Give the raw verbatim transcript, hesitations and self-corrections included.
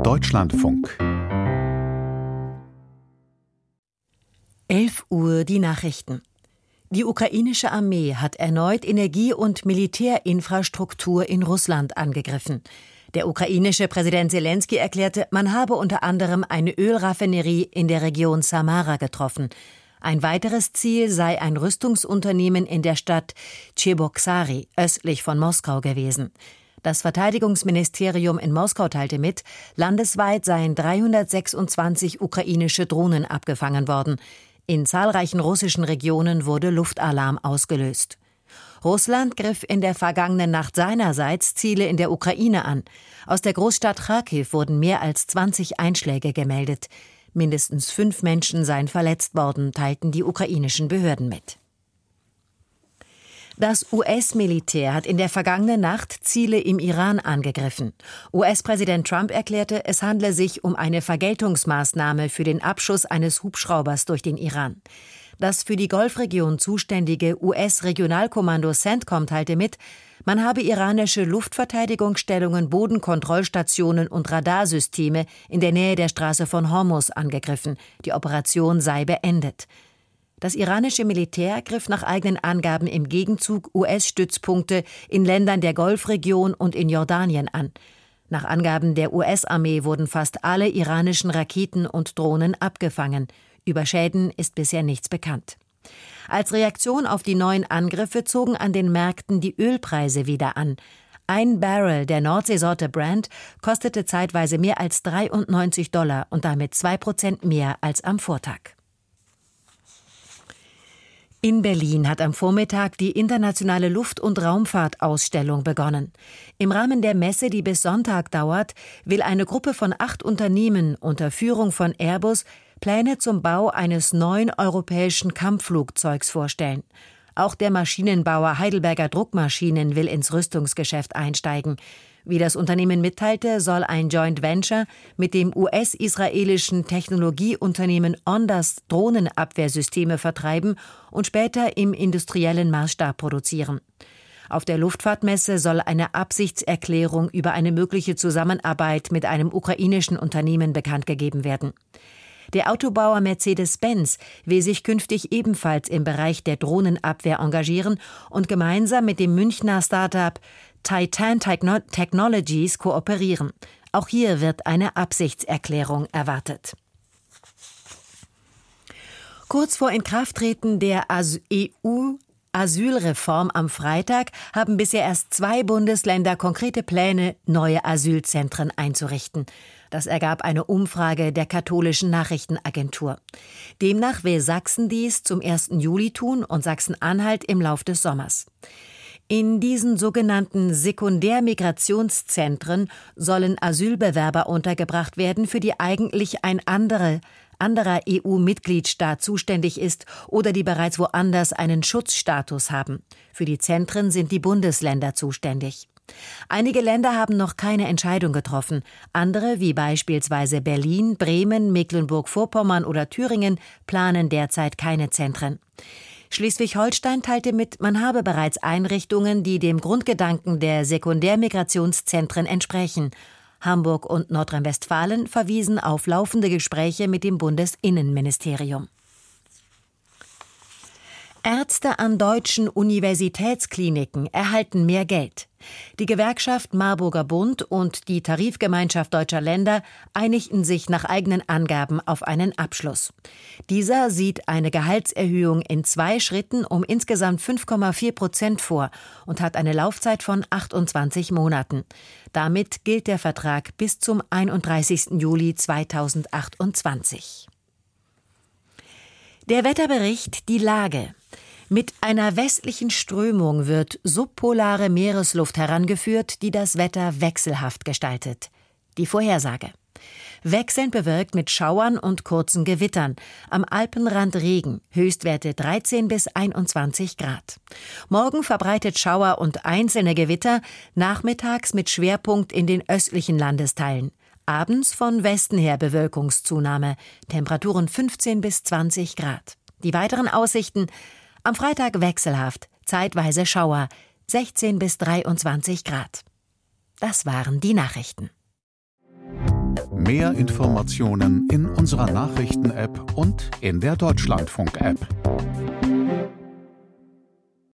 Deutschlandfunk. elf Uhr die Nachrichten. Die ukrainische Armee hat erneut Energie- und Militärinfrastruktur in Russland angegriffen. Der ukrainische Präsident Selenskyj erklärte, man habe unter anderem eine Ölraffinerie in der Region Samara getroffen. Ein weiteres Ziel sei ein Rüstungsunternehmen in der Stadt Tscheboksary, östlich von Moskau gewesen. Das Verteidigungsministerium in Moskau teilte mit, landesweit seien dreihundertsechsundzwanzig ukrainische Drohnen abgefangen worden. In zahlreichen russischen Regionen wurde Luftalarm ausgelöst. Russland griff in der vergangenen Nacht seinerseits Ziele in der Ukraine an. Aus der Großstadt Charkiw wurden mehr als zwanzig Einschläge gemeldet. Mindestens fünf Menschen seien verletzt worden, teilten die ukrainischen Behörden mit. Das U S-Militär hat in der vergangenen Nacht Ziele im Iran angegriffen. U S-Präsident Trump erklärte, es handle sich um eine Vergeltungsmaßnahme für den Abschuss eines Hubschraubers durch den Iran. Das für die Golfregion zuständige U S-Regionalkommando CENTCOM teilte mit, man habe iranische Luftverteidigungsstellungen, Bodenkontrollstationen und Radarsysteme in der Nähe der Straße von Hormuz angegriffen. Die Operation sei beendet. Das iranische Militär griff nach eigenen Angaben im Gegenzug U S-Stützpunkte in Ländern der Golfregion und in Jordanien an. Nach Angaben der U S-Armee wurden fast alle iranischen Raketen und Drohnen abgefangen. Über Schäden ist bisher nichts bekannt. Als Reaktion auf die neuen Angriffe zogen an den Märkten die Ölpreise wieder an. Ein Barrel der Nordseesorte Brent kostete zeitweise mehr als dreiundneunzig Dollar und damit zwei Prozent mehr als am Vortag. In Berlin hat am Vormittag die internationale Luft- und Raumfahrtausstellung begonnen. Im Rahmen der Messe, die bis Sonntag dauert, will eine Gruppe von acht Unternehmen unter Führung von Airbus Pläne zum Bau eines neuen europäischen Kampfflugzeugs vorstellen. Auch der Maschinenbauer Heidelberger Druckmaschinen will ins Rüstungsgeschäft einsteigen. Wie das Unternehmen mitteilte, soll ein Joint Venture mit dem U S-israelischen Technologieunternehmen Ondas Drohnenabwehrsysteme vertreiben und später im industriellen Maßstab produzieren. Auf der Luftfahrtmesse soll eine Absichtserklärung über eine mögliche Zusammenarbeit mit einem ukrainischen Unternehmen bekannt gegeben werden. Der Autobauer Mercedes-Benz will sich künftig ebenfalls im Bereich der Drohnenabwehr engagieren und gemeinsam mit dem Münchner Start-up Titan Technologies kooperieren. Auch hier wird eine Absichtserklärung erwartet. Kurz vor Inkrafttreten der E U-Asylreform am Freitag haben bisher erst zwei Bundesländer konkrete Pläne, neue Asylzentren einzurichten. Das ergab eine Umfrage der katholischen Nachrichtenagentur. Demnach will Sachsen dies zum ersten Juli tun und Sachsen-Anhalt im Lauf des Sommers. In diesen sogenannten Sekundärmigrationszentren sollen Asylbewerber untergebracht werden, für die eigentlich ein andere, anderer E U-Mitgliedstaat zuständig ist oder die bereits woanders einen Schutzstatus haben. Für die Zentren sind die Bundesländer zuständig. Einige Länder haben noch keine Entscheidung getroffen. Andere, wie beispielsweise Berlin, Bremen, Mecklenburg-Vorpommern oder Thüringen, planen derzeit keine Zentren. Schleswig-Holstein teilte mit, man habe bereits Einrichtungen, die dem Grundgedanken der Sekundärmigrationszentren entsprechen. Hamburg und Nordrhein-Westfalen verwiesen auf laufende Gespräche mit dem Bundesinnenministerium. Ärzte an deutschen Universitätskliniken erhalten mehr Geld. Die Gewerkschaft Marburger Bund und die Tarifgemeinschaft Deutscher Länder einigten sich nach eigenen Angaben auf einen Abschluss. Dieser sieht eine Gehaltserhöhung in zwei Schritten um insgesamt fünf Komma vier Prozent vor und hat eine Laufzeit von achtundzwanzig Monaten. Damit gilt der Vertrag bis zum einunddreißigsten Juli zweitausendachtundzwanzig. Der Wetterbericht, die Lage. Mit einer westlichen Strömung wird subpolare Meeresluft herangeführt, die das Wetter wechselhaft gestaltet. Die Vorhersage. Wechselnd bewölkt mit Schauern und kurzen Gewittern. Am Alpenrand Regen, Höchstwerte dreizehn bis einundzwanzig Grad. Morgen verbreitet Schauer und einzelne Gewitter, nachmittags mit Schwerpunkt in den östlichen Landesteilen. Abends von Westen her Bewölkungszunahme, Temperaturen fünfzehn bis zwanzig Grad. Die weiteren Aussichten: am Freitag wechselhaft, zeitweise Schauer, sechzehn bis dreiundzwanzig Grad. Das waren die Nachrichten. Mehr Informationen in unserer Nachrichten-App und in der Deutschlandfunk-App.